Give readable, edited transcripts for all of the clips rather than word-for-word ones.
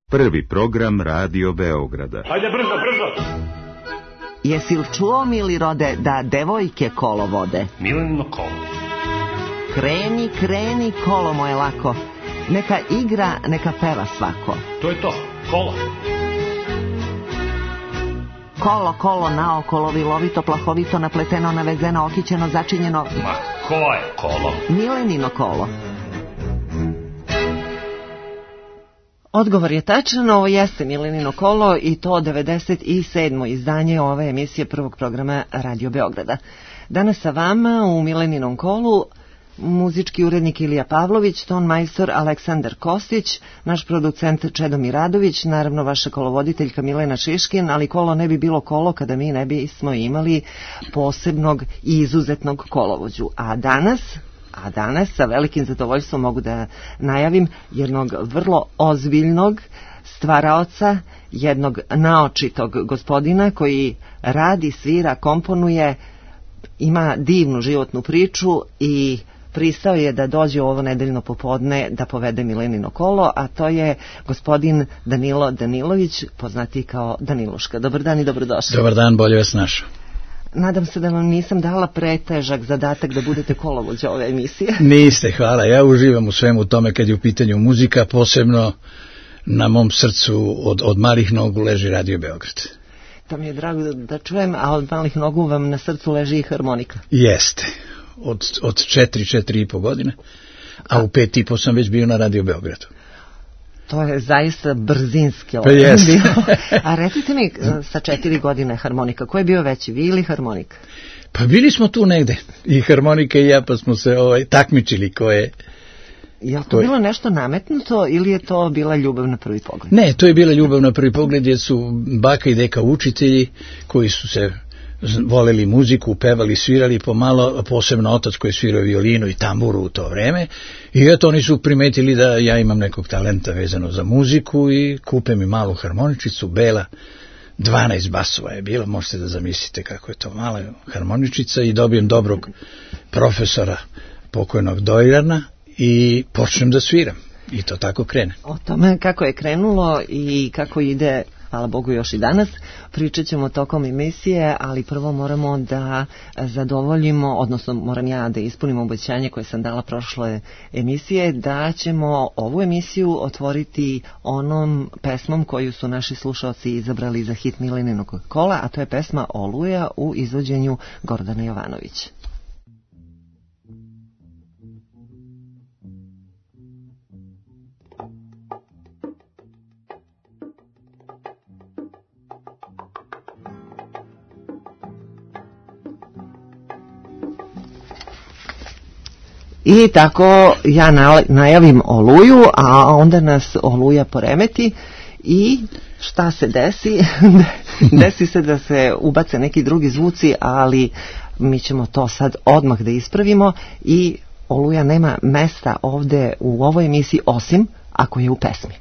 Prvi program Radio Beograda. Hajde brzo, brzo! Jesi li čuo, mili rode, da devojke kolo vode? Milenino kolo. Kreni, kreni, kolo moje lako. Neka igra, neka peva svako. To je to, kola. Kolo, kolo, naokolo, vilovito, plahovito, napleteno, navezeno, okićeno, začinjeno. Ma ko je kolo? Milenino kolo. Odgovor je tačan, ovo jeste Milenino kolo i to 97. izdanje ove emisije prvog programa Radio Beograda. Danas sa vama u Mileninom kolu muzički urednik Ilija Pavlović, ton majstor Aleksandar Kostić, naš producent Čedomir Radović, naravno vaša kolovoditeljka Milena Šiškin, ali kolo ne bi bilo kolo kada mi ne bismo imali posebnog i izuzetnog kolovođu. A danas sa velikim zadovoljstvom mogu da najavim jednog vrlo ozbiljnog stvaraoca, jednog naočitog gospodina koji radi, svira, komponuje, ima divnu životnu priču i pristao je da dođe u ovo nedeljno popodne da povede Milenino kolo, a to je gospodin Danilo Danilović, poznati kao Daniluška. Dobar dan i dobrodošli. Dobar dan, bolje vas našao. Nadam se da vam nisam dala pretežak zadatak da budete kolovođa ove emisije. Niste, hvala. Ja uživam u svemu tome kad je u pitanju muzika, posebno na mom srcu od malih nogu leži Radio Beograd. To mi je drago da čujem, a od malih nogu vam na srcu leži i harmonika. Jeste, od 4,5 godine, a u 5,5 sam već bio na Radio Beogradu. To je zaista brzinski Pa jeste. A recite mi, sa 4 godine harmonika, ko je bio veći, vi ili harmonika? Pa bili smo tu negde, i harmonika i ja, pa smo se takmičili ko je... Je li to bilo nešto nametnuto ili je to bila ljubav na prvi pogled? Ne, to je bila ljubav na prvi pogled, jer su baka i deka učitelji koji su se voleli muziku, pevali, svirali pomalo, posebno otac koji je svirao violinu i tamburu u to vreme. I eto, oni su primetili da ja imam nekog talenta vezano za muziku i kupe mi malu harmoničicu, bela, 12 basova je bila, možete da zamislite kako je to mala harmoničica, i dobijem dobrog profesora, pokojnog Dojrana, i počnem da sviram. I to tako krene. O tome kako je krenulo i kako ide, hvala Bogu, još i danas, pričat ćemo tokom emisije, ali prvo moramo da zadovoljimo, odnosno moram ja da ispunim obećanje koje sam dala prošle emisije, da ćemo ovu emisiju otvoriti onom pesmom koju su naši slušalci izabrali za hit Mileninog kola, a to je pesma Oluja u izvođenju Gordana Jovanovića. I tako ja najavim Oluju, a onda nas Oluja poremeti i šta se desi? Desi se da se ubace neki drugi zvuci, ali mi ćemo to sad odmah da ispravimo i Oluja nema mesta ovde u ovoj emisiji osim ako je u pesmi.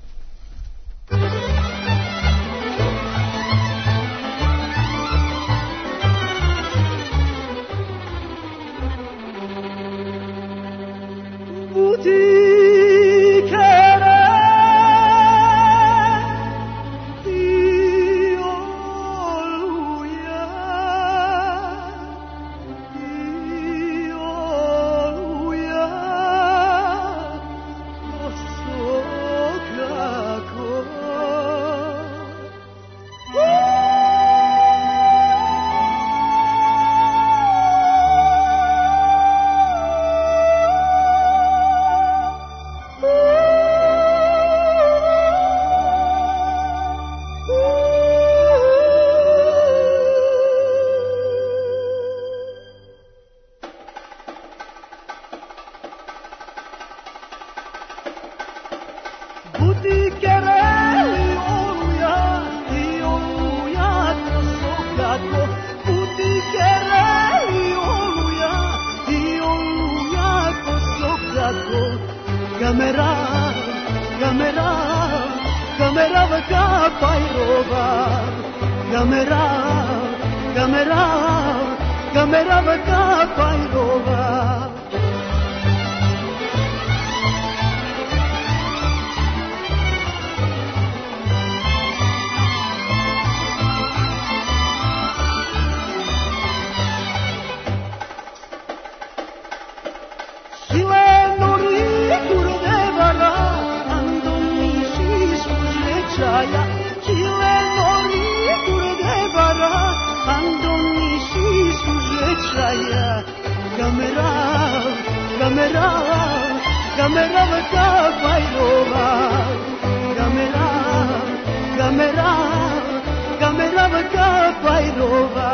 svečaja, čile mori kurdebara, andoni šisu žečaja. Kamerav, kamerav, kamerav kapajrova, kamerav, kamerav, kamerav kapajrova.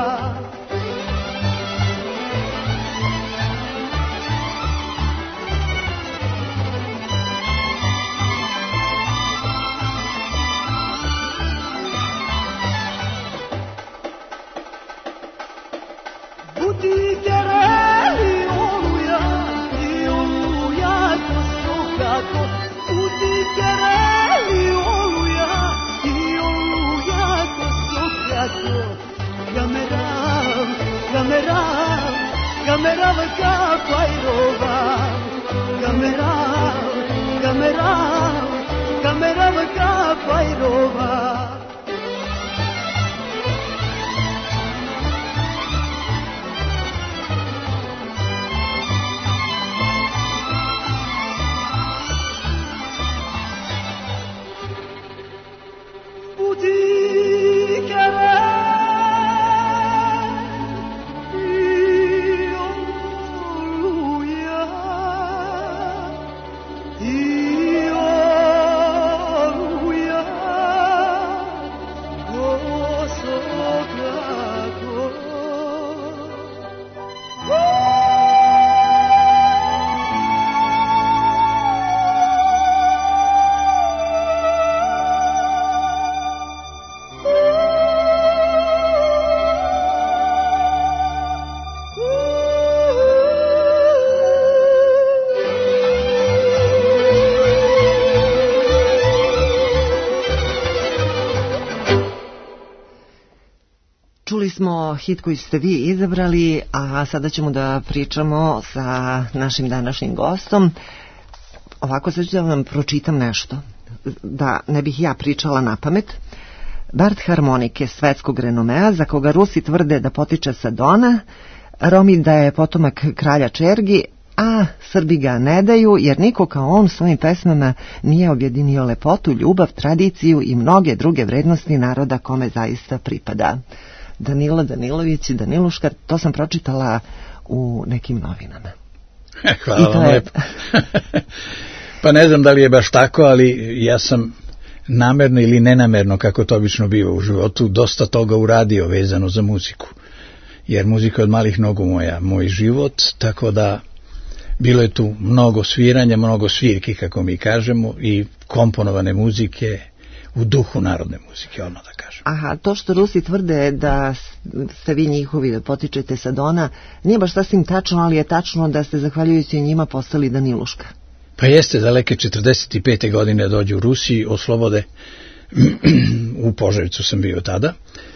Kamerav, kamerav kapajrova, kamerav, kamerav, kamerav kapajrova. Čuli smo hit koji ste vi izabrali, a sada ćemo da pričamo sa našim današnjim gostom. Ovako sad ću da vam pročitam nešto, da ne bih ja pričala na pamet. Bard harmonike svetskog renomea, za koga Rusi tvrde da potiče sa Dona, Romi da je potomak kralja Čergi, a Srbi ga ne daju, jer niko kao on svojim pesmama nije objedinio lepotu, ljubav, tradiciju i mnoge druge vrednosti naroda kome zaista pripada. Danilo Danilović i Daniluška, to sam pročitala u nekim novinama. Hvala vam lepo. Pa ne znam da li je baš tako, ali ja sam namerno ili nenamerno, kako to obično biva u životu, dosta toga uradio vezano za muziku. Jer muzika je od malih nogu moj život, tako da bilo je tu mnogo sviranja, mnogo svirki, kako mi kažemo, i komponovane muzike u duhu narodne muzike, odmah da kažem. Aha, to što Rusi tvrde da ste vi njihovi, da potičete sa Dona, nije baš sasvim tačno, ali je tačno da ste zahvaljujući njima postali Daniluška. Pa jeste, daleke 45. godine dođu Rusi, oslobode, u Požarevcu sam bio tada,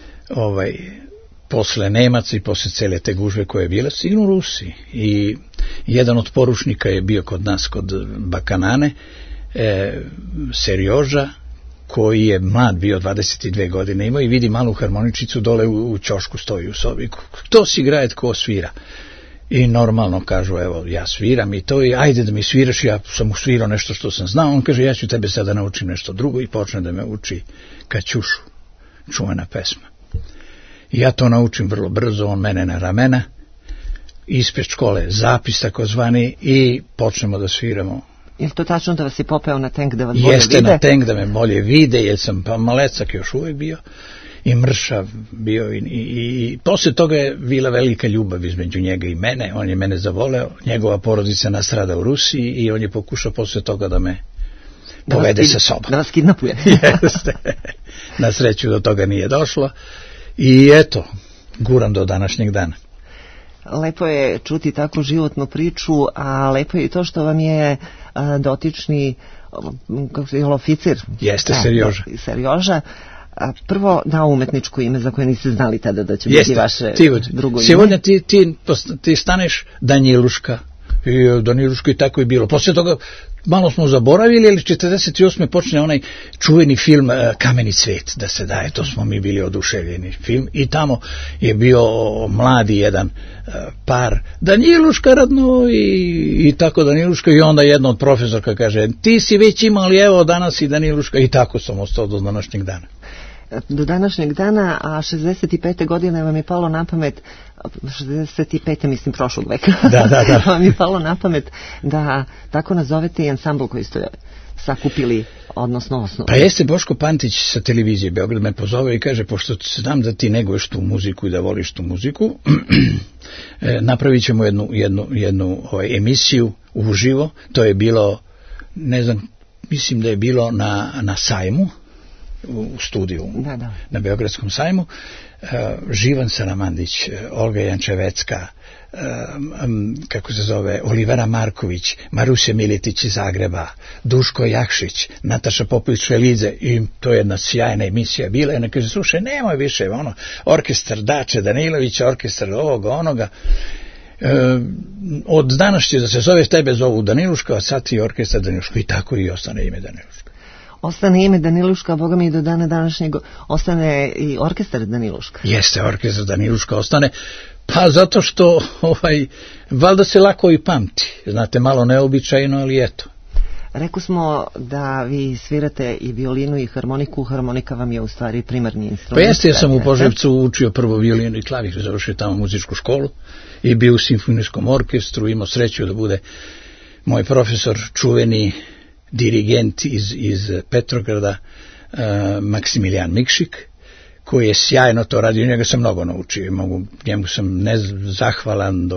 posle Nemaca i posle cele te gužve koje je bila, stignu Rusi. I jedan od poručnika je bio kod nas, kod Bakanane, Serjoža, koji je mlad bio, 22 godine imao, i vidi malu harmoničicu dole u ćošku stoji u sobi. Kto si igraje, tko svira? I normalno kažu, evo, ja sviram i to, i ajde da mi sviraš, ja sam usvirao nešto što sam znao. On kaže, ja ću tebe sada naučim nešto drugo, i počne da me uči Kaćušu, čuvena pesma. I ja to naučim vrlo brzo, on mene na ramena, ispred škole zapis takozvani, i počnemo da sviramo. Je li to tačno da vas je popeo na tenk da vas bolje Jeste, vide? na tenk da me bolje vide, jer sam pa malecak još uvijek bio i mršav bio, i posle toga je bila velika ljubav između njega i mene. On je mene zavoleo, njegova porodica nastrada u Rusiji i on je pokušao posle toga da me povede sa sobom. Da vas kidnapuje. Jeste. Na sreću do toga nije došlo i eto, guram do današnjeg dana. Lepo je čuti takvu životnu priču, a lepo je i to što vam je dotični oficir. Jeste, Serjoža. Serjoža. Prvo dao umetničko ime za koje niste znali tada da će biti vaše drugo ime. Сегодня ti staneš Danjiluška, I Daniluška i tako je bilo. Poslije toga malo smo zaboravili, ali 48. počne onaj čuveni film Kameni cvet da se daje, to smo mi bili oduševljeni film i tamo je bio mladi jedan par, Daniluška radno i tako Daniluška i onda jedna od profesorka kaže ti si već imali, evo danas i Daniluška i tako sam ostao do današnjeg dana. Do današnjeg dana, a 65. godine vam je palo na pamet, 65. mislim prošlog veka, da. vam je palo na pamet da tako nazovete i ansambl koji ste sakupili, odnosno osnovu. Pa jeste, Boško Pantić sa televizije Beograd me pozove i kaže, pošto znam da ti neguješ tu muziku i da voliš tu muziku, napravit ćemo jednu emisiju uživo, to je bilo, ne znam, mislim da je bilo na sajmu, u studiju na Beogradskom sajmu, Živan Saramandić, Olga Jančevecka, kako se zove, Olivera Marković, Marusja Miletić iz Zagreba, Duško Jakšić, Nataša Popović-Švelidze, i to je jedna sjajna emisija bila. I kaže, slušaj, nemoj više, orkestar Dače Danilovića, orkestar ovoga, onoga. Od današnje da se zove tebe zovu Daniluška, a sad i orkestar Daniluška, i tako i ostane ime Daniluška. Ostane ime Daniluška, a boga mi do dana današnjeg ostane i orkestar Daniluška. Jeste, orkestar Daniluška ostane, pa zato što valjda se lako i pamti. Znate, malo neobičajno, ali eto. Rekli smo da vi svirate i violinu i harmoniku, harmonika vam je u stvari primarni instrument. Pa jeste, ja sam u Požarevcu učio prvo violinu i klavir, završio tamo muzičku školu i bio u simfonijskom orkestru, imao sreću da bude moj profesor, čuveni dirigent iz Petrograda, Maksimilijan Mikšik, koji je sjajno to radio, njega sam mnogo naučio, njemu sam zahvalan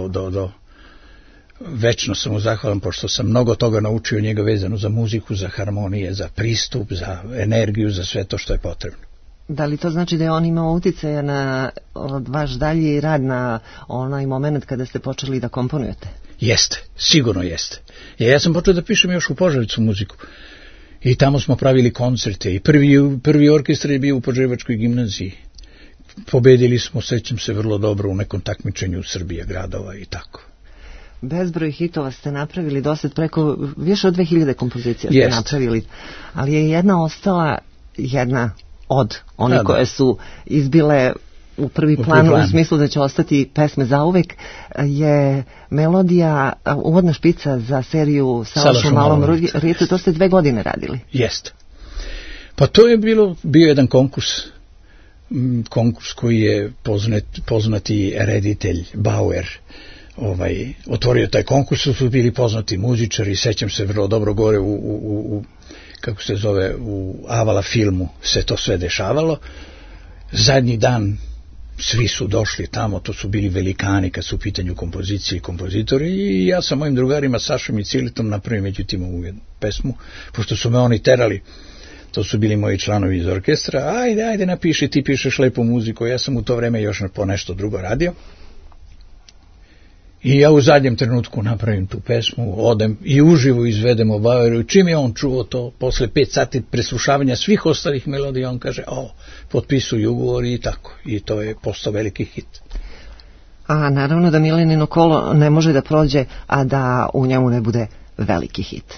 večno sam mu zahvalan, pošto sam mnogo toga naučio njega vezano za muziku, za harmonije, za pristup, za energiju, za sve to što je potrebno. Da li to znači da je on imao uticaja na vaš dalji rad, na onaj moment kada ste počeli da komponujete? Jeste, sigurno jeste. Ja sam počeo da pišem još u Požarevcu muziku i tamo smo pravili koncerte i prvi orkestar je bio u Požarevačkoj gimnaziji. Pobedili smo, sećam se vrlo dobro, u nekom takmičenju u Srbije, gradova i tako. Bezbroj hitova ste napravili, dosad preko više od 2000 kompozicija ste napravili, ali je jedna ostala, jedna od one koje su izbile u prvi plan, u smislu da će ostati pesme zauvek, je melodija, uvodna špica za seriju Salaš u malom rijetu, to ste 2 godine radili. Jeste. Pa to je bio jedan konkurs koji je poznati reditelj Bauer otvorio taj konkurs, su bili poznati muzičari, sećam se vrlo dobro gore u kako se zove, u Avala filmu se to sve dešavalo. Zadnji dan svi su došli tamo, to su bili velikani kad su u pitanju kompozicije i kompozitori, i ja sa mojim drugarima Sašom i Cilitom napravim međutim ovu jednu pesmu, pošto su me oni terali, to su bili moji članovi iz orkestra, ajde napiši, ti pišeš lepu muziku, ja sam u to vreme još po nešto drugo radio. I ja u zadnjem trenutku napravim tu pesmu, odem i uživo izvedemo Baueru, i čim je on čuo to, posle 5 sati preslušavanja svih ostalih melodija, on kaže, potpisuju ugovor i tako. I to je postao veliki hit. A naravno da Milenino kolo ne može da prođe, a da u njemu ne bude veliki hit.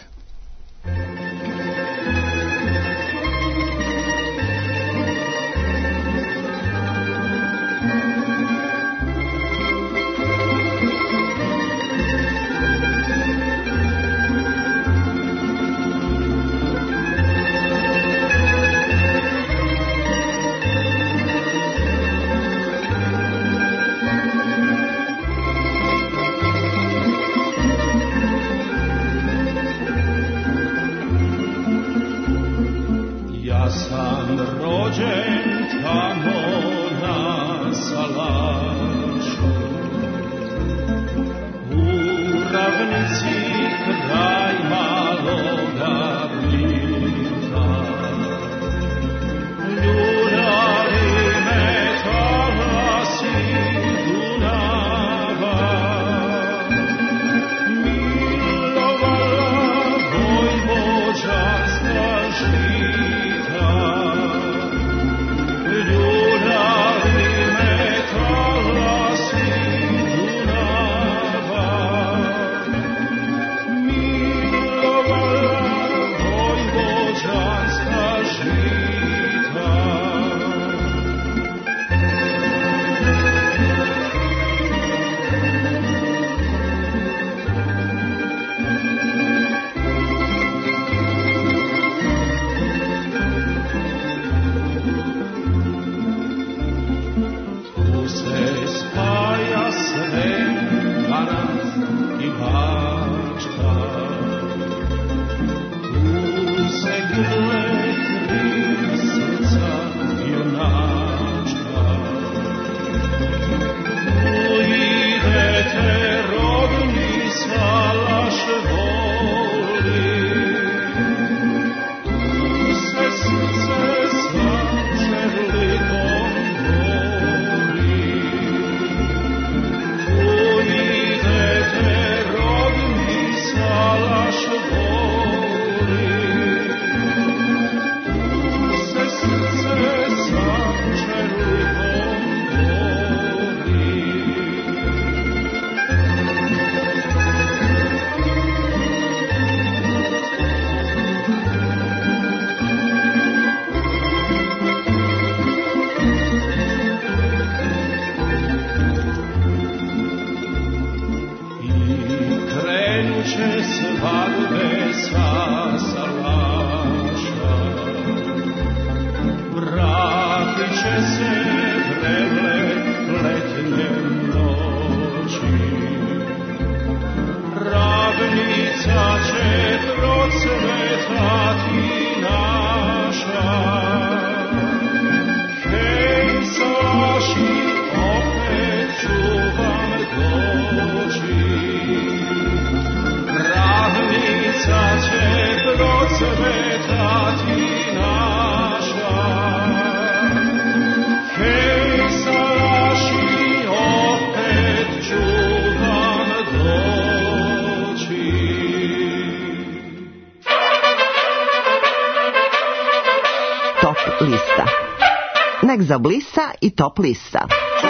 Lista. Nek zablisa i top lista.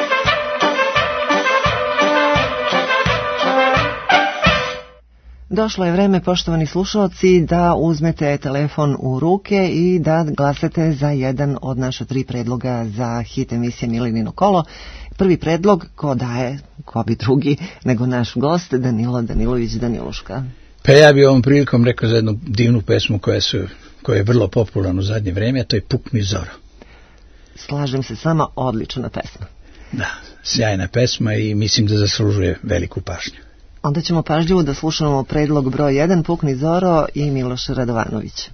Došlo je vreme, poštovani slušalci, da uzmete telefon u ruke i da glasate za jedan od naša 3 predloga za hit emisije Milenino kolo. Prvi predlog, ko daje, ko bi drugi, nego naš gost, Danilo Danilović Daniluška. Pa ja bi ovom prilikom rekao za jednu divnu pesmu koja je vrlo popularna u zadnje vrijeme, a to je Pukni Zoro. Slažem se s vama, odlična pesma. Da, sjajna pesma i mislim da zaslužuje veliku pažnju. Onda ćemo pažljivo da slušamo predlog broj 1, Pukni Zoro i Miloš Radovanović.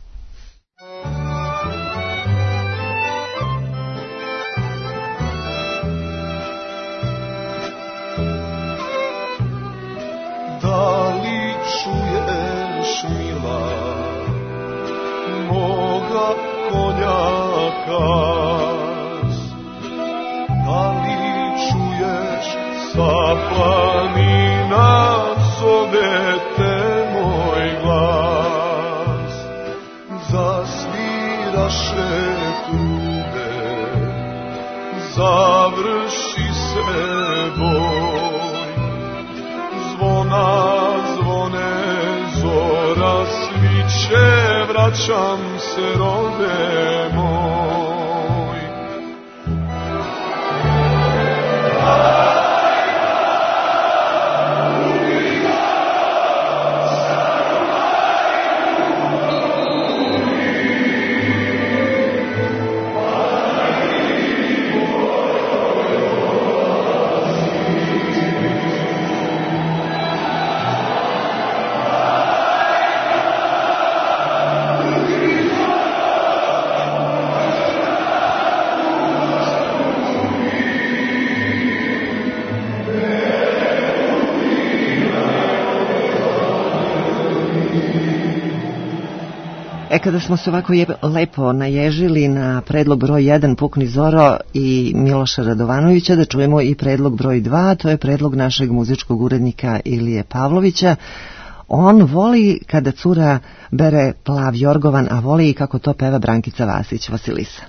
Da li čuješ, mila, moga konjaka? Da li čuješ sa planina zove te moj glas? Zasviraše trube, završi se boj, zvona zvone, zora sviće, vraćam se rode moj. Kada smo se ovako lepo naježili na predlog broj 1, Pukni Zoro i Miloša Radovanovića, da čujemo i predlog broj 2, to je predlog našeg muzičkog urednika Ilije Pavlovića. On voli kada cura bere plav jorgovan, a voli i kako to peva Brankica Vasić Vasilisa.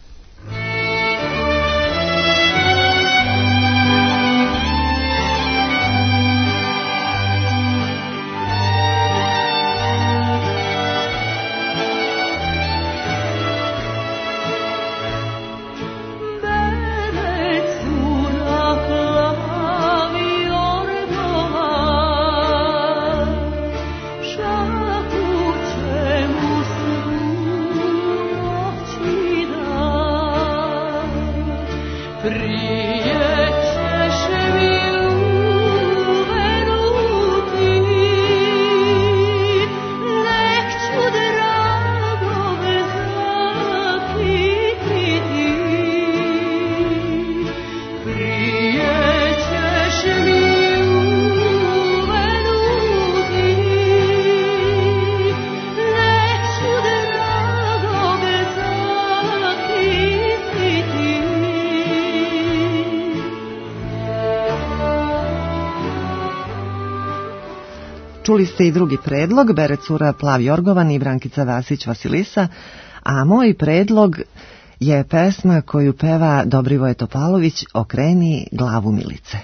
Čuli ste i drugi predlog, bere cura plav jorgovan i Brankica Vasić Vasilisa, a moj predlog je pesma koju peva Dobrivoje Topalović, Okreni glavu Milice.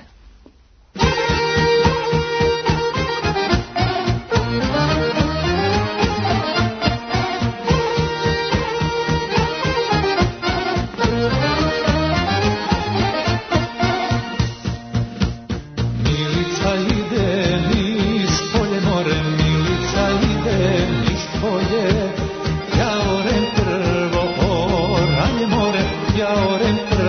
Ja orem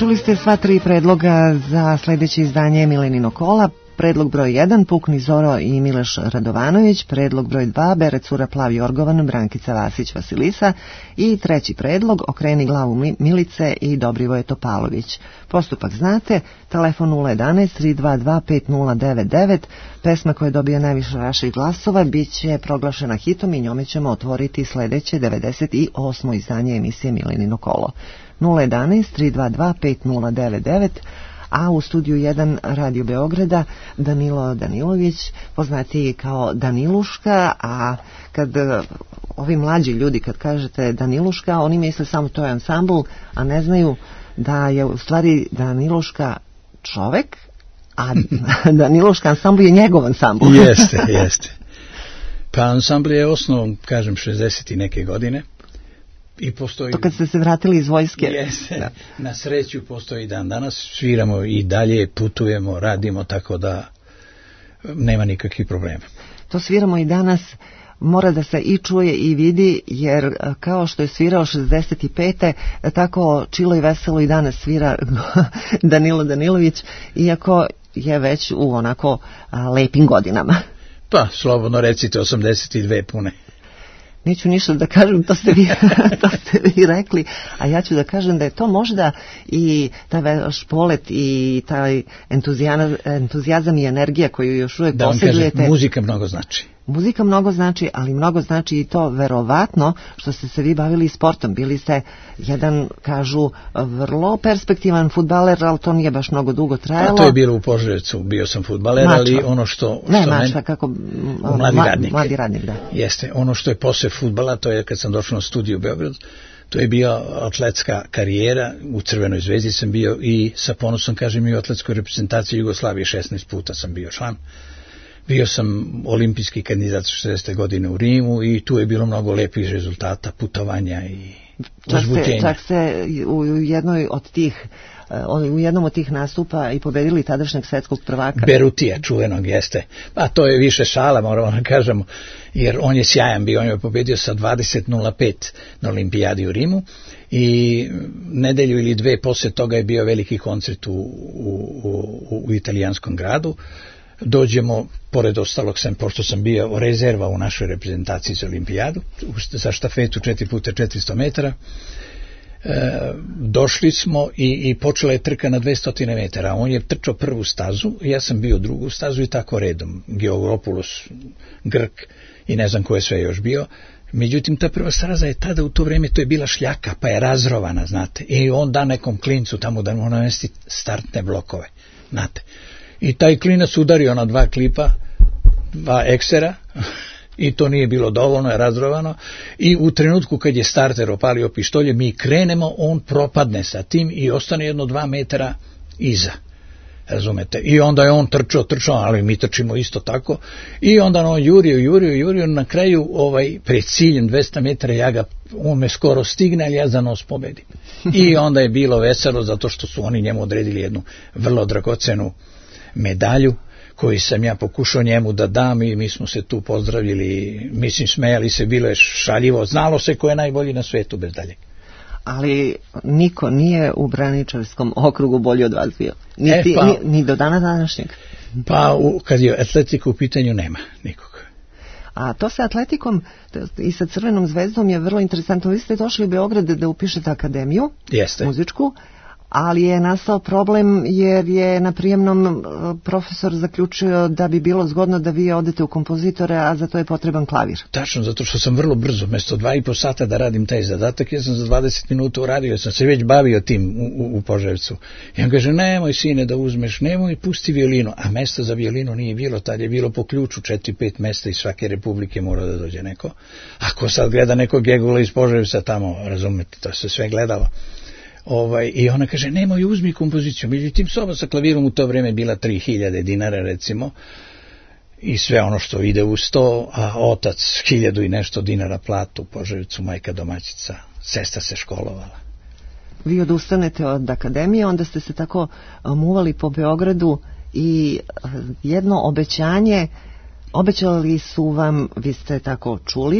Čuli ste sva tri predloga za sledeće izdanje Milenino kola. Predlog broj 1, Pukni Zoro i Mileš Radovanović, predlog broj 2, Bere Cura Plav Jorgovan, Brankica Vasić Vasilisa i treći predlog, Okreni glavu Milice i Dobrivoje Topalović. Postupak znate, telefon 011 322 5099, pesma koja dobija najviše vaših glasova bit će proglašena hitom i njome ćemo otvoriti sledeće 98. izdanje emisije Milenino kolo. 011 322 5099, a u studiju 1 Radio Beograda Danilo Danilović, poznatiji kao Daniluška, a kad ovi mlađi ljudi kad kažete Daniluška, oni misle samo to je ansambl, a ne znaju da je u stvari Daniluška čovek, a Daniluška ansambl je njegov ansambl. Jeste. Pa ansambl je osnovan, kažem, 60 i neke godine. I postoji... To kad ste se vratili iz vojske. Jeste, da. Na sreću postoji dan danas, sviramo i dalje, putujemo, radimo, tako da nema nikakvih problema. To sviramo i danas, mora da se i čuje i vidi, jer kao što je svirao 65. tako čilo i veselo i danas svira Danilo Danilović, iako je već u onako lepim godinama. Pa, slobodno recite 82 pune. Neću ništa da kažem, to ste vi rekli, a ja ću da kažem da je to možda i taj vaš polet i taj entuzijazam i energija koju još uvijek posjedujete. Da vam kažem, muzika mnogo znači. Muzika mnogo znači, ali mnogo znači i to verovatno što ste se vi bavili sportom. Bili ste jedan, kažu, vrlo perspektivan fudbaler, ali to nije baš mnogo dugo trajalo. A to je bilo u Požarevcu, bio sam fudbaler, ali ono što... Ne, Mačva, kako... Mladi radnik, da. Jeste, ono što je posle fudbala, to je kad sam došao na studiju u Beograd, to je bio atletska karijera, u Crvenoj zvezdi sam bio i sa ponosom, kažem, i u atletskoj reprezentaciji Jugoslavije 16 puta sam bio član. Bio sam olimpijski kandidat 60. godine u Rimu i tu je bilo mnogo lepih rezultata, putovanja i uzbuđenja. Čak ste u jednom od tih nastupa i pobedili tadašnjeg svetskog prvaka. Berutija, čuvenog, jeste. Pa to je više šala, moramo da kažemo, jer on je sjajan bio, on je pobedio sa 20:05 na olimpijadi u Rimu i nedelju ili dve posle toga je bio veliki koncert u italijanskom gradu. Dođemo, pored ostalog sam, pošto sam bio rezerva u našoj reprezentaciji za olimpijadu, za štafetu 4x400 metara, došli smo i počela je trka na 200 metara. On je trčao prvu stazu, ja sam bio drugu stazu i tako redom. Georgopoulos, Grk i ne znam ko je sve još bio. Međutim, ta prva staza je tada u to vreme, to je bila šljaka, pa je razrovana, znate. I on da nekom klincu tamo da mu namesti startne blokove, znate. I taj klinac udario na 2 klipa, 2 eksera, i to nije bilo dovoljno, je razrovano, i u trenutku kad je starter opalio pištolje, mi krenemo, on propadne sa tim i ostane 1-2 metara iza, razumete, i onda je on trčao, ali mi trčimo isto tako, i onda on jurio, na kraju pred ciljem 200 metara, on me skoro stigne, ali ja za nos pobedim. I onda je bilo veselo, zato što su oni njemu odredili jednu vrlo dragocenu medalju koju sam ja pokušao njemu da dam i mi smo se tu pozdravili, mislim smejali se, bilo je šaljivo, znalo se ko je najbolji na svetu bez dalje. Ali niko nije u Braničevskom okrugu bolji od vas bio, ni do dana današnjeg. Pa kad je atletika u pitanju nema nikog. A to sa atletikom i sa Crvenom zvezdom je vrlo interesantno. Vi ste došli u Beograd da upišete akademiju, muzičku, ali je nastao problem jer je na prijemnom profesor zaključio da bi bilo zgodno da vi odete u kompozitore, a za to je potreban klavir. Tačno, zato što sam vrlo brzo, mesto 2,5 sata da radim taj zadatak, ja sam za 20 minuta uradio, ja sam se već bavio tim u Požarevcu. I on kaže, nemoj sine da uzmeš, nemoj, pusti violinu, a mesta za violinu nije bilo, tad je bilo po ključu 4-5 mesta iz svake republike mora da dođe neko. Ako sad gleda nekog Gegula iz Požarevca tamo, razumete, to se sve gledalo. I ona kaže, nemoj, uzmi kompoziciju. Međutim, soba sa klavirom u to vreme bila 3000 dinara, recimo, i sve ono što ide uz to, a otac 1000 i nešto dinara platu u Požarevcu, majka domaćica, sestra se školovala. Vi odustanete od akademije, onda ste se tako muvali po Beogradu i jedno obećanje, obećali su vam, vi ste tako čuli,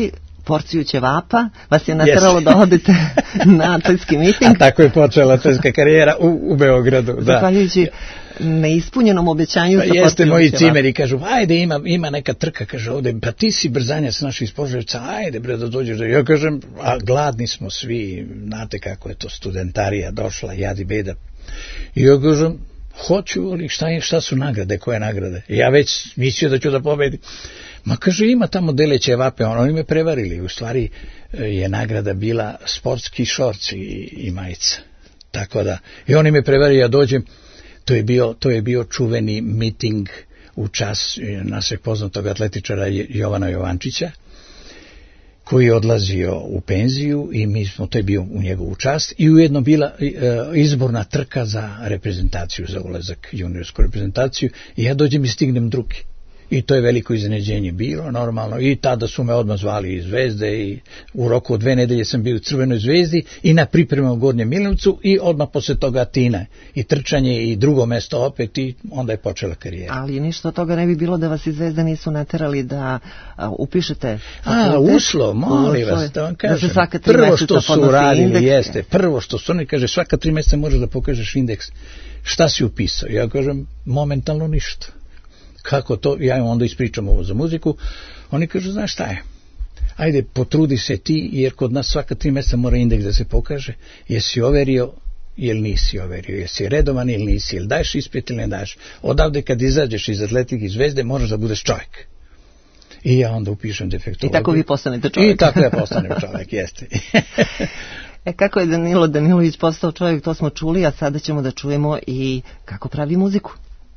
porciju ćevapa, vas je nateralo da odete na ateljski miting. A tako je počela ateljska karijera u Beogradu. Zahvaljujući neispunjenom obećanju sa porcijom ćevapa. Jeste, moji cimeri kažu, ajde ima neka trka, kaže ovde, pa ti si brzanjac naš iz Požarevca, ajde bre da dođeš. Ja kažem, a gladni smo svi, znate kako je to studentarija došla, jadi beda. I ja kažem, hoću, ali šta su nagrade, koje nagrade? Ja već mislio da ću da pobedim. Ma kaže, ima tamo dele ćevape, oni me prevarili. U stvari je nagrada bila sportski šorci i majica. Tako da, i oni me prevarili, ja dođem, to je bio čuveni miting u čast našeg poznatog atletičara Jovana Jovančića, koji je odlazio u penziju i to je bio u njegovu čast i ujedno bila izborna trka za reprezentaciju, za ulazak juniorsku reprezentaciju i ja dođem i stignem drugi. I to je veliko iznenađenje bilo, normalno, i tada su me odmah zvali iz Zvezde i u roku od 2 nedelje sam bio u Crvenoj Zvezdi i na pripremama u Gornjem Milanovcu i odmah posle toga Atina i trčanje i drugo mesto opet i onda je počela karijera. Ali ništa od toga ne bi bilo da vas iz Zvezde nisu naterali da upišete fakultet. Uslov, molim vas, da vam kažem. Da se svaka 3 prvo što su radili indeks. Jeste, prvo što su oni kaže svaka 3 mjeseca možeš da pokažeš indeks. Šta si upisao? Ja kažem, momentalno ništa. Kako to, ja im onda ispričam ovo za muziku, oni kažu, znaš šta je, ajde potrudi se ti, jer kod nas svaka 3 mjeseca mora indeks da se pokaže, jesi overio ili nisi overio, jesi redovan ili nisi, ili daješ ispit ili ne daješ, odavde kad izađeš iz Atletike i Zvezde moraš da budeš čovjek. I ja onda upišem defektologiju. I tako vi postanete čovjek. I tako ja postanem čovjek, jeste. Kako je Danilo Danilović postao čovjek, to smo čuli, a sada ćemo da čujemo i kako pravi muziku.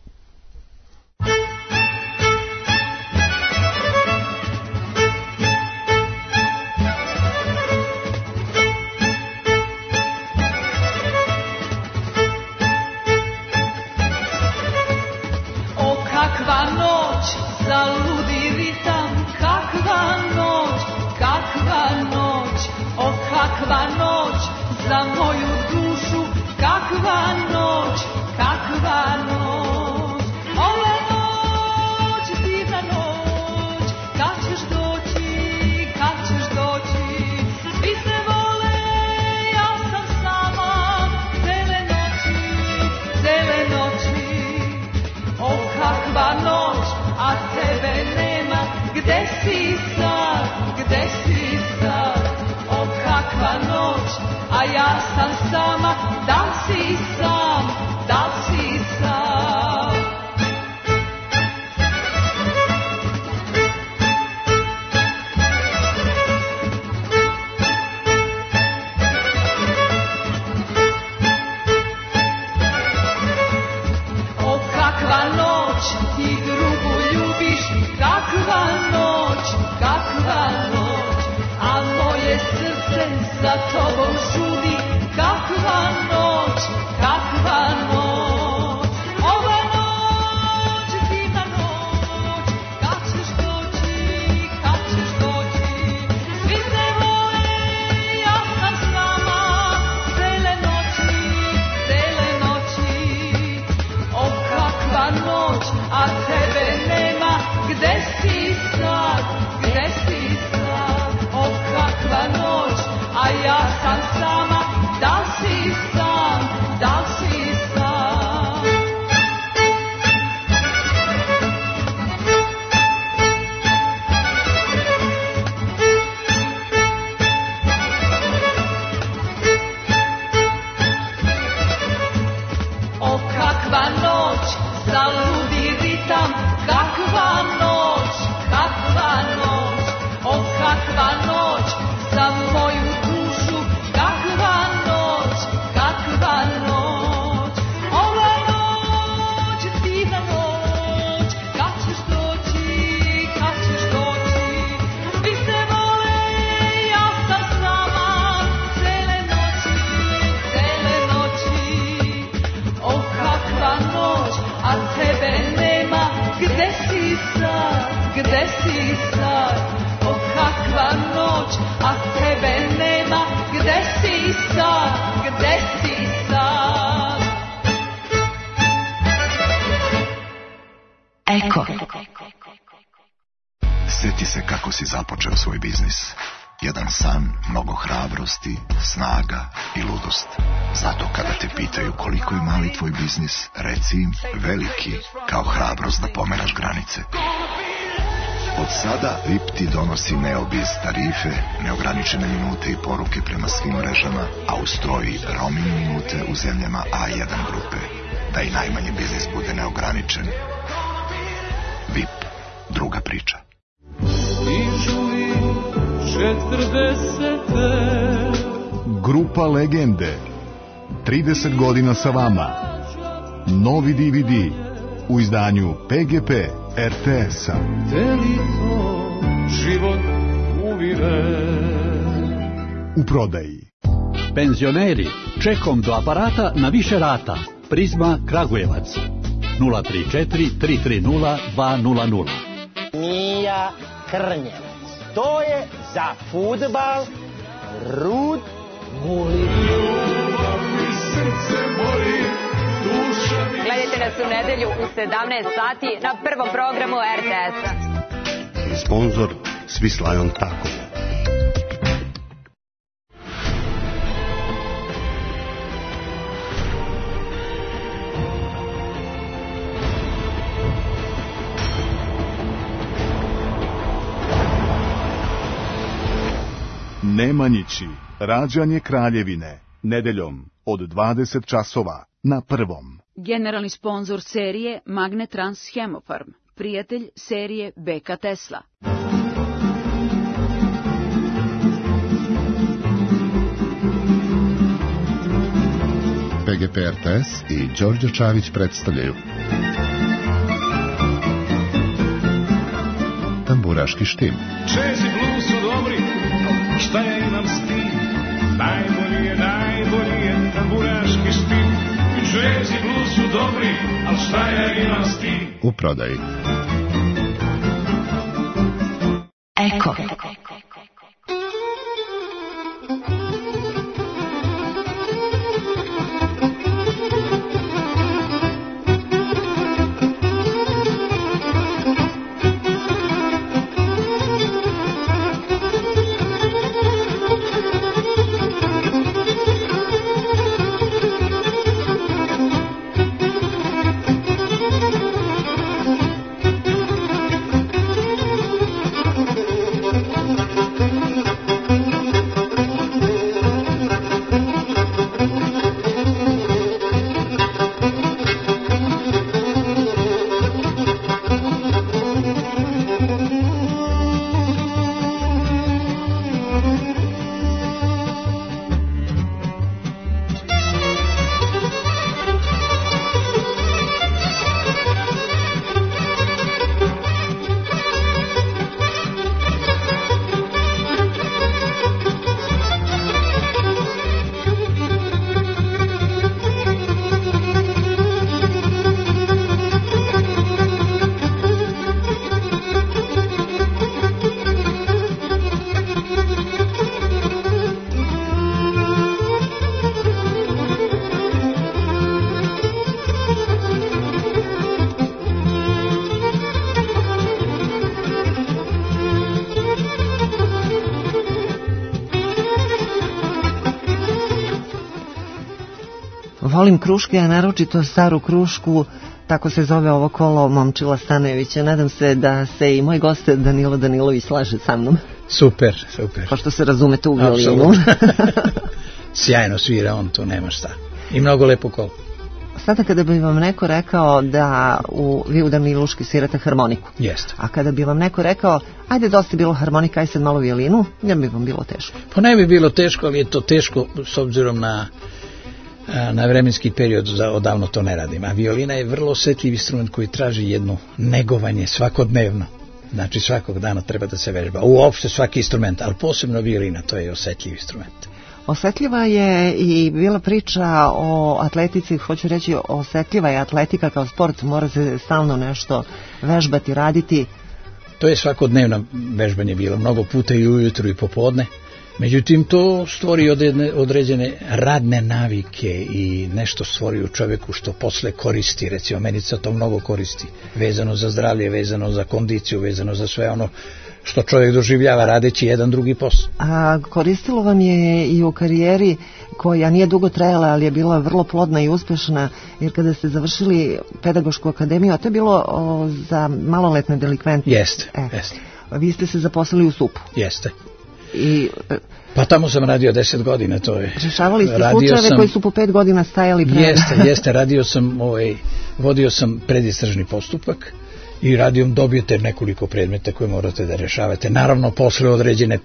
Kakva noć za moju dušu, kakva noć, kakva noć. Ova noć, divna noć, kad ćeš doći, kad ćeš doći. Svi se vole, ja sam sama, cele noći. O kakva noć, a tebe nema, gde si sad, gde si sad. O kakva noć, a ja sam sama, da li si sam, da li si sam. O kakva noć, ti drugu ljubiš, kakva noć, kakva noć. A moje srce za tobom žudi, kakva noć, kakva noć. Ova noć, divna noć, kad ćeš doći, kad ćeš doći. Svi se vole, ja sam s vama, cele noći. O kakva noć, a tebe nema, gde si sad, gde si sad. O kakva noć, a ja sam sama, da li si sam, da li si sam. O kakva noć, zaludi ritam, kakva noć, kakva noć. O kakva noć, za moju dušu, kakva noć, kakva noć. Ova noć, divna noć, kad ćeš doći, kad ćeš doći. Svi se vole, ja sam s vama, cele noći. O kakva noć, a tebe nema, gde si sad, gde si sad. O kakva noć, a tebe nema, gde si sad, gde si sad. Eko. Sjeti se kako si započeo svoj biznis. jedan san, mnogo hrabrosti, snaga i ludost. Zato kada te pitaju koliko je mali tvoj biznis, reci im veliki, kao hrabrost da pomeraš granice. Od sada VIP ti donosi Neobiz tarife, neograničene minute i poruke prema svim mrežama, a uz to i roaming minute u zemljama A1 grupe, da i najmanji biznis bude neograničen. VIP, druga priča. Grupa Legende, 30 godina sa vama. Novi DVD u izdanju PGP RTS-a. U prodaji. Penzioneri, čekom do aparata na više rata. Prizma Kragujevac 034 330 200. Mija Krnjevac. To je za fudbal Rud Mulin. Gledajte nas u nedelju u 17 sati na prvom programu RTS-a. Sponzor Swiss Lion Taco. Nemanjići, rađanje Kraljevine, nedeljom od 20 časova na prvom. Generalni sponzor serije Magnetrans Hemofarm, prijatelj serije BK Tesla. PGP RTS i Đorđe Čavić predstavljaju Tamburaški štim. Jazz i blues su dobri, šta ja imam s tim? Najbolji je tamburaški štim. Jazz i blues su dobri, ali šta ja imam s tim? U prodaji. Eko. Volim kruške, a naročito staru krušku, tako se zove ovo kolo Momčila Stanojevića. Nadam se da se i moj gost Danilo Danilović slaže sa mnom. Super, super. Pošto se razumete u violinu. Sjajno svira on, to nema šta. I mnogo lepo kolo. Sada kada bi vam neko rekao da vi u Daniluški svirate harmoniku. Jeste. A kada bi vam neko rekao, ajde dosta bilo harmonika, aj sad malo violinu, ne bi vam bilo teško. Pa ne bi bilo teško, ali je to teško s obzirom na vremenski period, odavno to ne radim. A violina je vrlo osjetljiv instrument koji traži jedno negovanje svakodnevno. Znači svakog dana treba da se vežba. Uopšte svaki instrument, ali posebno violina, to je osjetljiv instrument. Osjetljiva je i bila priča o atletici, hoću reći osjetljiva je atletika kao sport, mora se stalno nešto vežbati, raditi. To je svakodnevno vežbanje bilo, mnogo puta i ujutru i popodne. Međutim, to stvori određene radne navike i nešto stvori u čovjeku što posle koristi. Recimo, meni se to mnogo koristi. Vezano za zdravlje, vezano za kondiciju, vezano za sve ono što čovjek doživljava radeći jedan drugi posao. A koristilo vam je i u karijeri koja nije dugo trajala, ali je bila vrlo plodna i uspešna, jer kada ste završili pedagošku akademiju, a to je bilo za maloletne delikvente. Jeste. Vi ste se zaposlili u SUP-u. Jeste. I pa tamo sam radio 10 godina, to je. Rešavali ste slučajeve koji su po 5 godina stajali pred. Jeste, vodio sam predistražni postupak i dobijete nekoliko predmeta koje morate da rešavate. Naravno, posle određene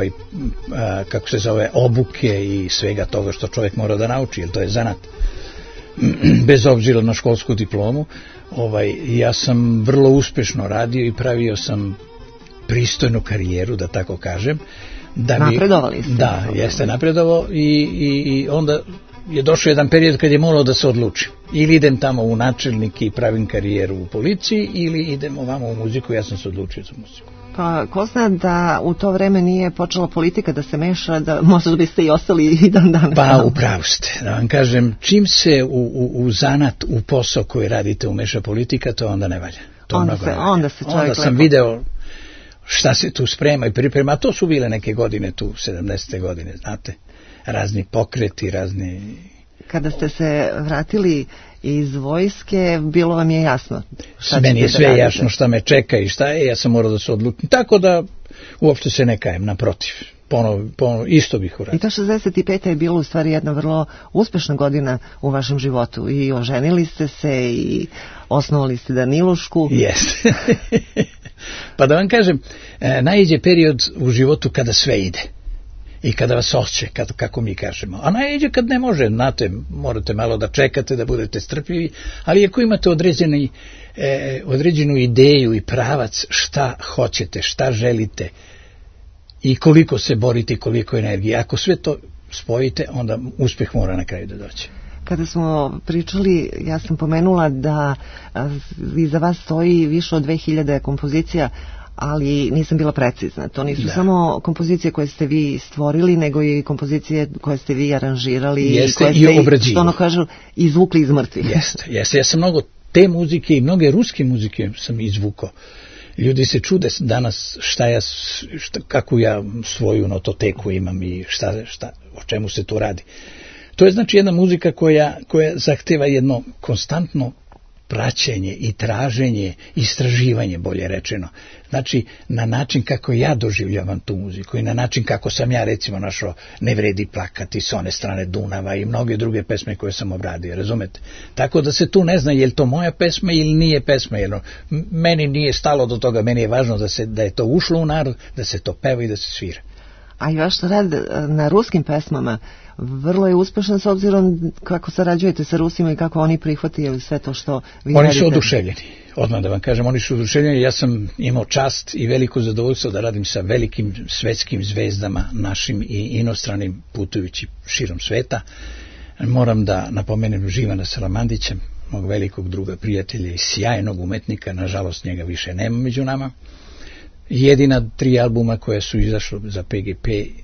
obuke i svega toga što čovjek mora da nauči, jer to je zanat. Bez obzira na školsku diplomu, ja sam vrlo uspešno radio i pravio sam pristojnu karijeru, da tako kažem. Napredovali ste. Da, jeste napredovao i onda je došao jedan period kad je morao da se odluči. Ili idem tamo u načelnik i pravim karijeru u policiji, ili idem ovamo u muziku. Ja sam se odlučio za muziku. Pa ko zna da u to vreme nije počela politika da se meša, da možda biste i ostali i dan danas. Pa upravo ste. Da vam kažem, čim se u zanat, u posao koji radite umeša politika, to onda ne valja. Onda sam video šta se tu sprema i priprema, a to su bile neke godine tu, 70. godine, znate, razni pokreti, razni... Kada ste se vratili iz vojske, bilo vam je jasno? Meni je sve jasno šta me čeka i šta je, ja sam morao da se odlučim, tako da uopšte se ne kajem, naprotiv, ponovo isto bih uradio. I to 65. je bilo u stvari jedna vrlo uspešna godina u vašem životu, i oženili ste se i osnovali ste Danilušku. Jeste. Pa da vam kažem, najđe period u životu kada sve ide i kada vas osjeća, kako mi kažemo. A najđe kad ne može, znate, morate malo da čekate, da budete strpljivi, ali ako imate određenu ideju i pravac šta hoćete, šta želite i koliko se borite i koliko energije, ako sve to spojite, onda uspeh mora na kraju da dođe. Kada smo pričali, ja sam pomenula da iza vas stoji više od 2000 kompozicija, ali nisam bila precizna. To nisu samo kompozicije koje ste vi stvorili, nego i kompozicije koje ste vi aranžirali i koje ste, što ono kažu, izvukli iz mrtvih. Jeste. Ja sam mnogo te muzike i mnoge ruske muzike sam izvukao. Ljudi se čude danas kakvu ja svoju nototeku imam i o čemu se tu radi. To je znači jedna muzika koja zahteva jedno konstantno praćenje i traženje, istraživanje, bolje rečeno. Znači, na način kako ja doživljavam tu muziku i na način kako sam ja, recimo, našao Ne vredi plakati, S one strane Dunava i mnoge druge pesme koje sam obradio, razumete? Tako da se tu ne zna je li to moja pesma ili nije pesma. Meni nije stalo do toga, meni je važno da je to ušlo u narod, da se to peva i da se svira. A i vaš rad na ruskim pesmama vrlo je uspešan s obzirom kako sarađujete sa Rusima i kako oni prihvataju sve to što vi radite. Oni su oduševljeni, odmah da vam kažem, oni su oduševljeni. Ja sam imao čast i veliko zadovoljstvo da radim sa velikim svetskim zvezdama, našim i inostranim, putujući širom sveta. Moram da napomenem Živana Salamandića, mog velikog druga, prijatelja i sjajnog umetnika, nažalost njega više nema među nama. Jedina 3 albuma koja su izašla za PGP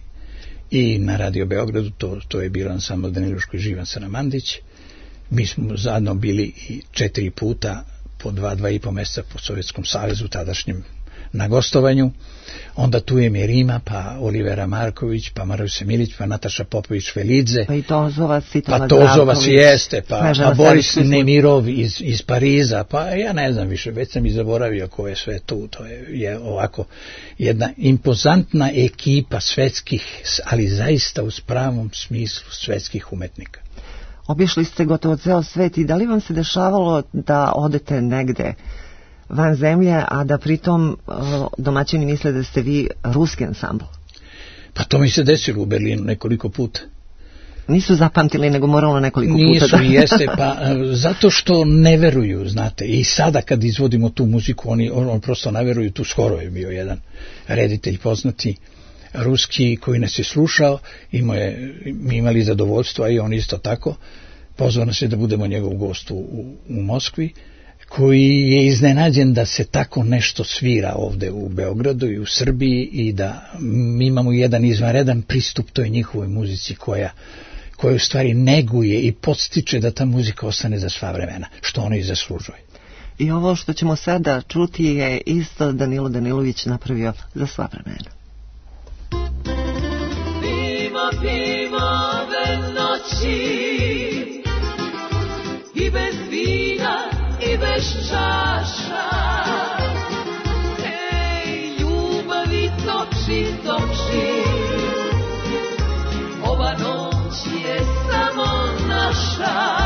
i na Radio Beogradu, to je bilo ansambl Daniluško i Živan Salamandić. Mi smo zajedno bili i 4 puta po 2,5 mjeseca po Sovjetskom savezu tadašnjem na gostovanju. Onda tu je Mirima, pa Olivera Marković, pa Maruša Milić, pa Nataša Popović-Velidze, pa i Tozovac, pa Tozovac jeste, pa Boris Nemirov iz Pariza, pa ja ne znam više, već sam i zaboravio ko je sve tu. To je ovako jedna impozantna ekipa svetskih, ali zaista u pravom smislu svetskih umetnika. Obišli ste gotovo ceo svet i da li vam se dešavalo da odete negde van zemlje, a da pritom domaćini misle da ste vi ruski ansambl? Pa to mi se desilo u Berlinu nekoliko puta. Nisu zapamtili, nego moralo nekoliko puta. Nisu, jeste, pa zato što ne veruju, znate. I sada kad izvodimo tu muziku, oni prosto ne veruju. Tu skoro je bio jedan reditelj poznati, ruski, koji nas je slušao, mi imali zadovoljstvo, a i on isto tako. Pozvao nas je da budemo njegov gost u Moskvi, koji je iznenađen da se tako nešto svira ovde u Beogradu i u Srbiji i da mi imamo jedan izvanredan pristup toj njihovoj muzici koja u stvari neguje i podstiče da ta muzika ostane za sva vremena, što ono i zaslužuje. I ovo što ćemo sada čuti je isto Danilo Danilović napravio za sva vremena. Pimo ove noći i bez vina i bez čaša. Ej, ljubavi toči, ova noć je samo naša.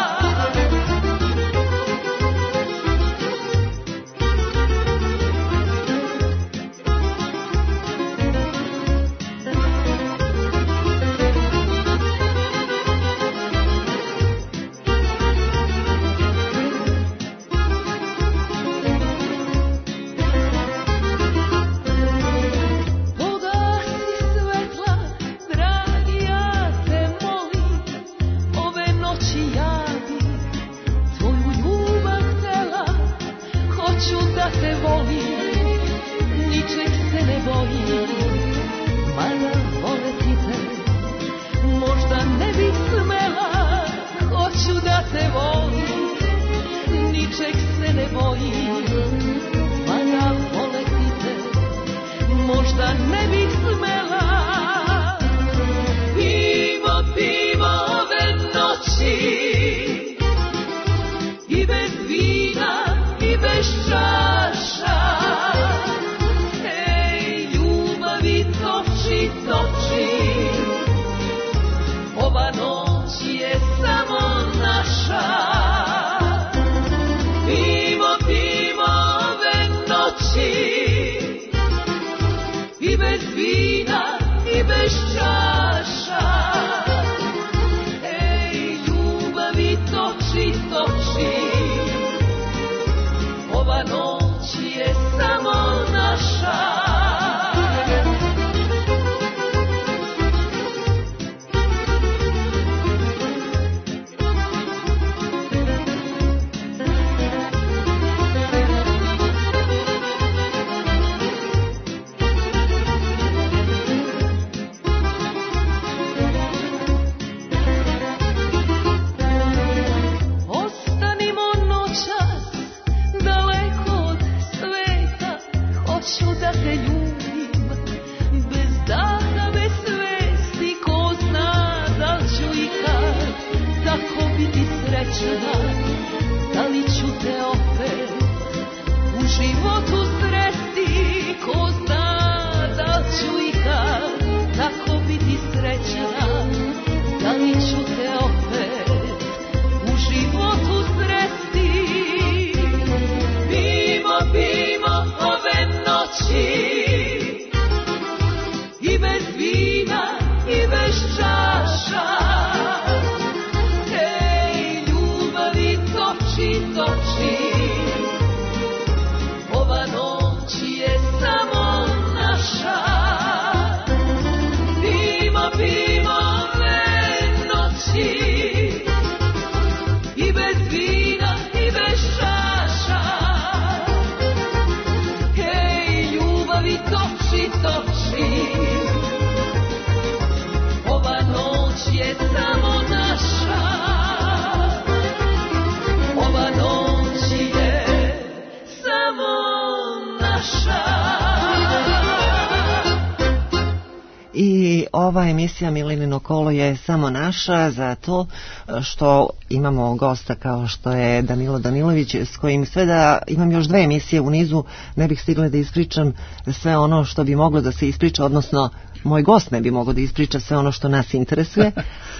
Ova emisija Milenino kolo je samo naša zato što imamo gosta kao što je Danilo Danilović, s kojim sve da imam još 2 emisije u nizu ne bih stigla da ispričam sve ono što bi moglo da se ispriča, odnosno moj gost ne bi mogao da ispriča sve ono što nas interesuje,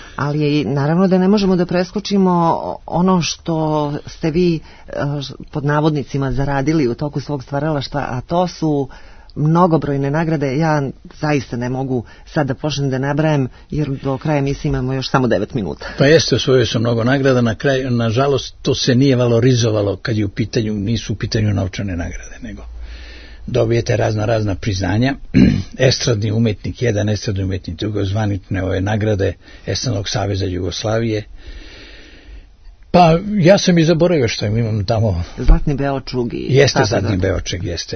ali naravno da ne možemo da preskočimo ono što ste vi pod navodnicima zaradili u toku svog stvaralaštva, a to su mnogobrojne nagrade. Ja zaista ne mogu sad da počnem da nabrajam jer do kraja emisije imamo još samo 9 minuta. Pa jeste, osvojio sam mnogo nagrada, na kraju, nažalost, to se nije valorizovalo kad je u pitanju, nisu u pitanju novčane nagrade, nego dobijete razna priznanja. Estradni umetnik, jedan estradni umetnik, drugo zvanične ove nagrade Estradnog saveza Jugoslavije. Pa ja sam i zaboravio što imam tamo. Zlatni beočug. Jeste zlatni beočeg, jeste.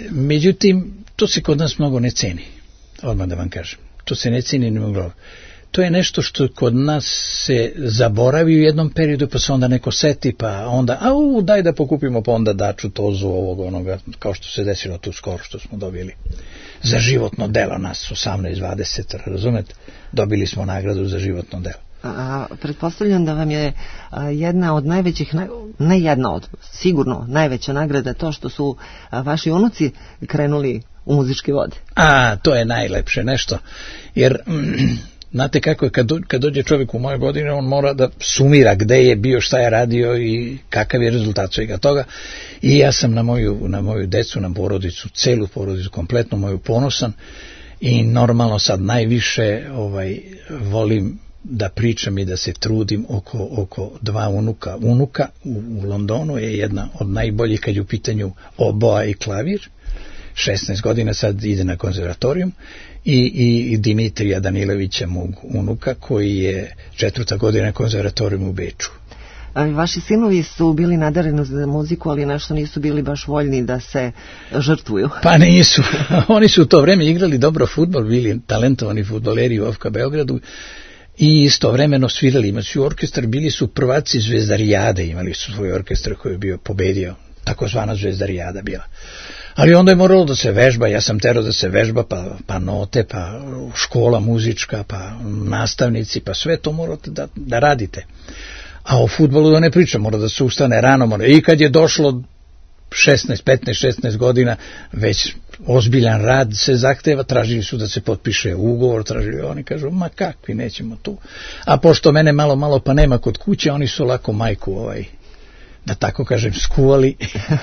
Međutim, to se kod nas mnogo ne ceni, odmah da vam kažem. To se ne ceni ni mnogo. to je nešto što kod nas se zaboravi u jednom periodu, pa se onda neko seti, pa onda, daj da pokupimo, pa onda daču, tozu, ovog, onoga, kao što se desilo tu skoro što smo dobili za životno delo, nas 18-20, razumete, dobili smo nagradu za životno delo. Pretpostavljam da vam je jedna od najvećih, ne jedna od, sigurno najveća nagrada to što su vaši unuci krenuli u muzičke vode. To je najlepše nešto, jer znate kako je, kad dođe čovjek u moje godine, on mora da sumira gde je bio, šta je radio i kakav je rezultat svega toga. I ja sam na moju decu, na porodicu, celu porodicu, kompletno moju ponosan i normalno sad najviše volim da pričam i da se trudim oko dva unuka u Londonu je jedna od najboljih kad je u pitanju oboa i klavir, 16 godina sad ide na konzervatorijum, i Dimitrija Danilovića, mog unuka, koji je 4. godina konzervatorijum u Beču. Vaši sinovi su bili nadareni za muziku, ali nešto nisu bili baš voljni da se žrtvuju. Pa nisu. Oni su u to vreme igrali dobro fudbal, bili talentovani fudbaleri u OFK Beogradu i istovremeno svirali. Imali su orkestar, bili su prvaci Zvezdarijade, imali su svoj orkestar koji je bio pobedio, takozvana Zvezdarijada bila. Ali onda je moralo da se vežba, ja sam terao da se vežba, pa note, pa škola muzička, pa nastavnici, pa sve to morate da radite. A o fudbalu da ne pričam, mora da se ustane rano, i kad je došlo 15-16 godina, već ozbiljan rad se zahteva, tražili su da se potpiše ugovor, oni kažu, ma kakvi, nećemo tu. A pošto mene malo pa nema kod kuće, oni su lako majku da tako kažem, skuvali.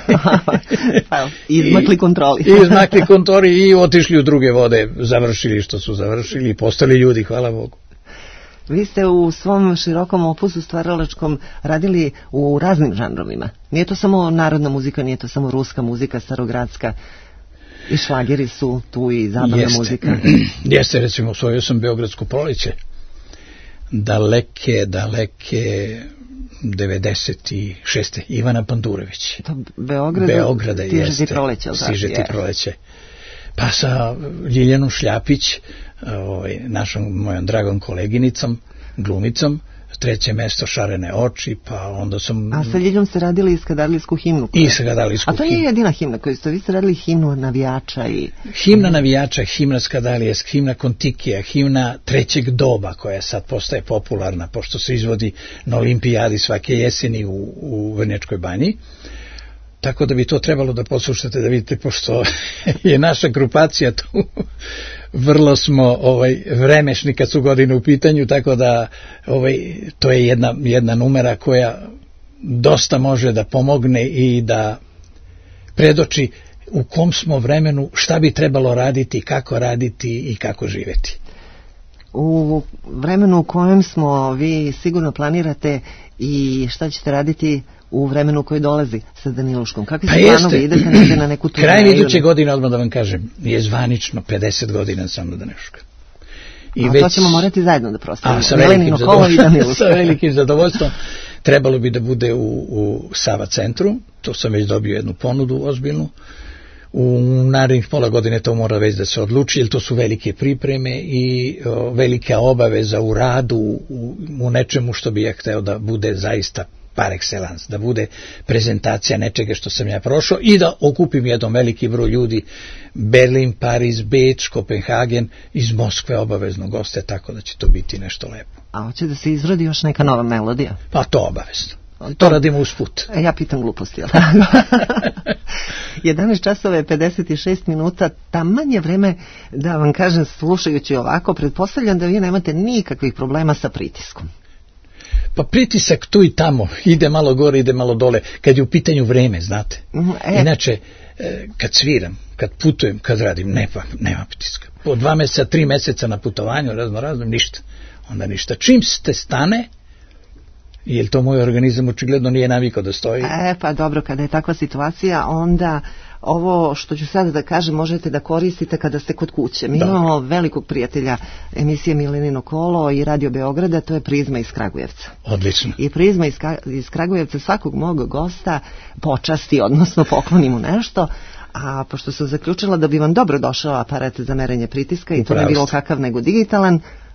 Izmakli kontroli. Izmakli kontroli i otišli u druge vode, završili što su završili i postali ljudi, hvala Bogu. Vi ste u svom širokom opusu stvaralačkom radili u raznim žanrovima. Nije to samo narodna muzika, nije to samo ruska muzika, starogradska, i šlageri su tu i zabavna muzika. Jeste, recimo, osvojio sam Beogradsko proleće. Daleke 96. Ivana Pandurević. Beograda jeste. Stiže ti proleće. Pa sa Ljiljanom Šljapić, mojom dragom koleginicom, glumicom, 3. mesto Šarene oči, pa onda sam... A sa Ljiljom ste radili i skadalijsku himnu? I skadalijsku himnu. A to nije jedina himna koju ste, vi ste radili himnu navijača i... Himna navijača, himna skadalije, himna Kontikija, himna Trećeg doba, koja sad postaje popularna, pošto se izvodi na olimpijadi svake jeseni u Vrnjačkoj banji. Tako da bi to trebalo da poslušate, da vidite, pošto je naša grupacija tu, vrlo smo vremešni kad su godine u pitanju, tako da to je jedna numera koja dosta može da pomogne i da predoči u kom smo vremenu, šta bi trebalo raditi, kako raditi i kako živeti. U vremenu u kojem smo, vi sigurno planirate i šta ćete raditi u vremenu koji dolazi sa Daniluškom. Kakvi su planovi? Idete negde na neku turneju? Kraj iduće godine, odmah da vam kažem, je zvanično 50 godina sam na Daniluška. A to ćemo morati zajedno da proslavimo. Milenino kolo i Daniluška. Sa velikim zadovoljstvom. Trebalo bi da bude u Sava centru. To sam već dobio jednu ponudu ozbiljnu. U narednih pola godine to mora već da se odluči, jer to su velike pripreme i velika obaveza u radu, u nečemu što bi ja hteo da bude zaista par excellence, da bude prezentacija nečega što sam ja prošao i da okupim jedan veliki broj ljudi, Berlin, Pariz, Beč, Kopenhagen, iz Moskve obavezno goste, tako da će to biti nešto lepo. A hoće da se izrodi još neka nova melodija? Pa to obavezno. To radimo usput. Ja pitam gluposti, jel? 11 časova je 56 minuta, taman je vreme da vam kažem, slušajući ovako, pretpostavljam da vi nemate nikakvih problema sa pritiskom. Pa pritisak tu i tamo, ide malo gore, ide malo dole, kad je u pitanju vreme, znate. Inače, kad sviram, kad putujem, kad radim, nema pritiska. Po 2 meseca, 3 meseca na putovanju, razno, ništa. Onda ništa. Čim ste stane, jer to moj organizam očigledno nije navikao da stoji. Pa dobro, kada je takva situacija, onda ovo što ću sada da kažem možete da koristite kada ste kod kuće. Mi imamo velikog prijatelja emisije Milenino kolo i Radio Beograda, to je Prizma iz Kragujevca. Odlično. I Prizma iz Kragujevca svakog mog gosta počasti, odnosno pokloni mu nešto. A pošto sam zaključila da bi vam dobro došao aparat za merenje pritiska i to ne bilo kakav nego digitalan,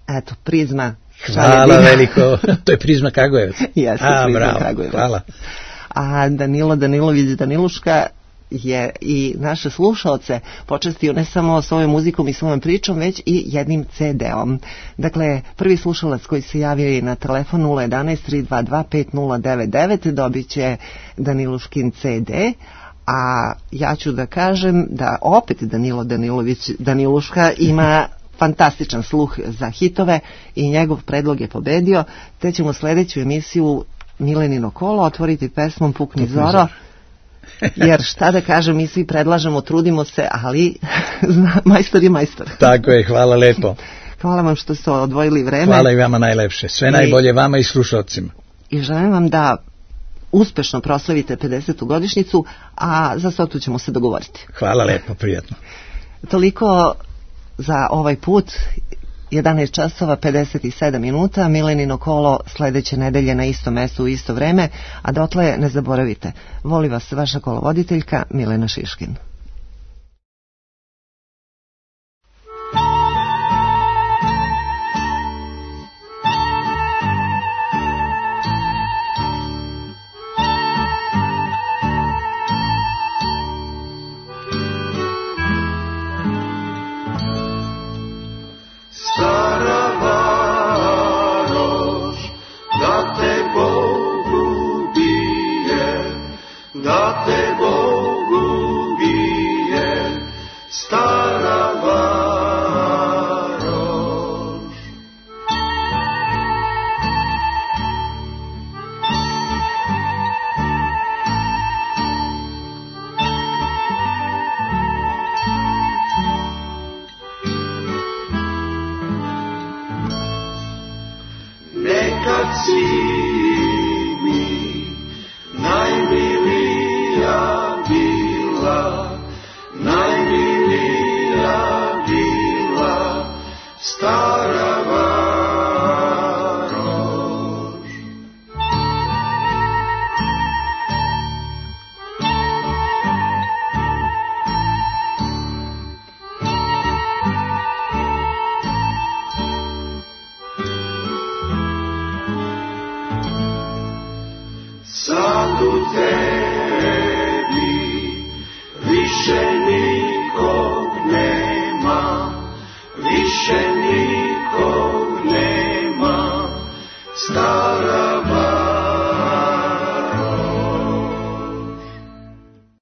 Eto, Prizma. Hvala veliko, to je Prizma Kragujevac. Jeste, Prizma Kragujevac. Hvala. A Danilo Danilović Daniluška je i naše slušaoce počastio ne samo svojom muzikom i svojom pričom, već i jednim CD-om. Dakle, prvi slušalac koji se javio na telefon 011-322-5099 dobit će Daniluškin CD, a ja ću da kažem da opet Danilo Danilović Daniluška ima fantastičan sluh za hitove i njegov predlog je pobedio, te ćemo sledeću emisiju Milenino kolo otvoriti pesmom Pukni Zoro, jer šta da kažem, mi svi predlažemo, trudimo se, ali majstor je majstor. Tako je, hvala lepo. Hvala vam što ste odvojili vreme. Hvala i vama najlepše, sve najbolje vama i slušalcima. I želim vam da uspešno proslavite 50. godišnjicu, a za sotu ćemo se dogovoriti. Hvala lepo, prijatno. Toliko za ovaj put. 11 časova 57 minuta, Milenino kolo sledeće nedelje na istom mestu u isto vreme, a dotle ne zaboravite. Voli vas vaša kolovoditeljka Milena Šiškin.